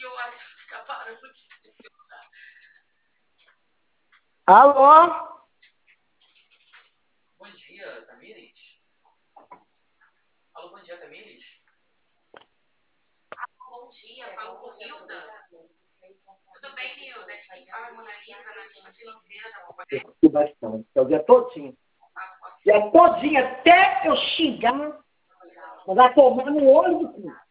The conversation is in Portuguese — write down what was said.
Alô? Bom dia, Tamires. Alô, bom dia, Tamires. Bom dia, falo com Hilda. Tudo bem, Hilda? Aqui quem fala é Mona Lisa, analista financeira da companhia. Bastante, é o dia todinho. Dia todinho, até eu xingar, mas vai tomar no olho do cu.